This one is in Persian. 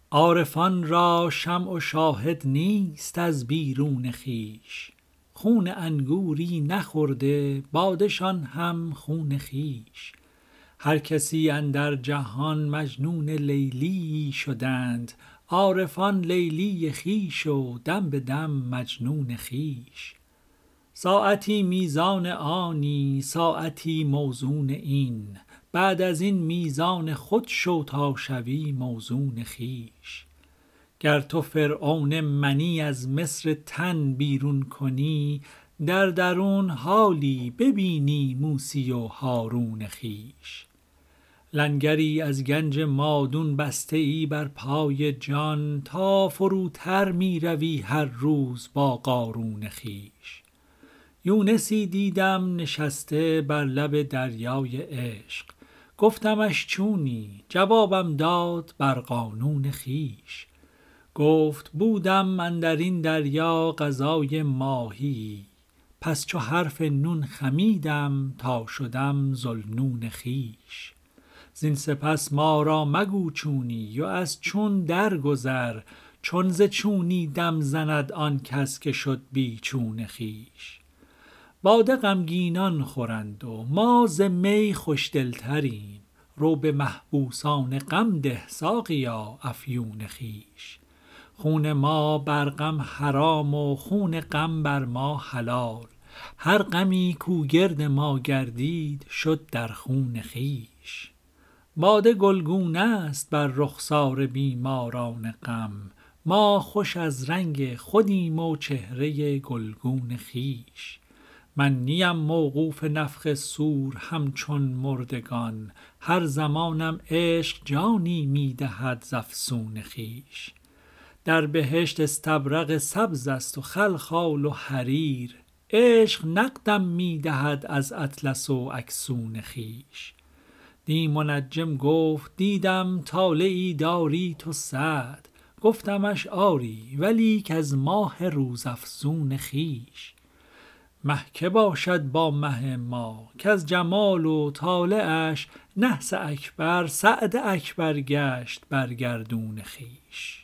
عارفان را شمع و شاهد نیست از بیرون خویش، خون انگوری نخورده بادشان هم خون خویش. هر کسی اندر جهان مجنون لیلی شدند، عارفان لیلی خویش و دم به دم مجنون خویش. ساعتی میزان آنی ساعتی موزون این، بعد از این میزان خود شو تا شوی موزون خویش. گر تو فرعون منی از مصر تن بیرون کنی، در درون حالی ببینی موسی و هارون خویش. لنگری از گنج مادون بسته ای بر پای جان، تا فروتر می روی هر روز با قارون خویش. یونسی دیدم نشسته بر لب دریای عشق، گفتمش چونی؟ جوابم داد بر قانون خویش. گفت بودم اندرین دریا غذای ماهی، پس چو حرف نون خمیدم تا شدم ذوالنون خویش. زین سپس ما را مگو چونی و از چون درگذر، چون ز چونی دم زند آن کس که شد بی چون خویش. باده غمگینان خورند و ما ز می خوشدلتریم، رو به محبوسان غم ده ساقیا افیون خویش. خون ما بر غم حرام و خون غم بر ما حلال، هر غمی کو گرد ما گردید شد در خون خویش. باده گلگونه است بر رخسار بیماران غم، ما خوش از رنگ خودیم و چهره گلگون خویش. من نیم موقوف نفخ صور همچون مردگان، هر زمانم عشق جانی می دهد ز افسون خویش. در بهشت استبرق سبز است و خلخال و حریر، عشق نقدم می دهد از اطلس و اکسون خویش. دی منجم گفت دیدم طالعی داری تو سعد، گفتمش آری ولیک از ماه روزافزون خویش. مه که باشد با مه ما کز جمال و طالعش، نحس اکبر سعد اکبر گشت بر گردون خویش.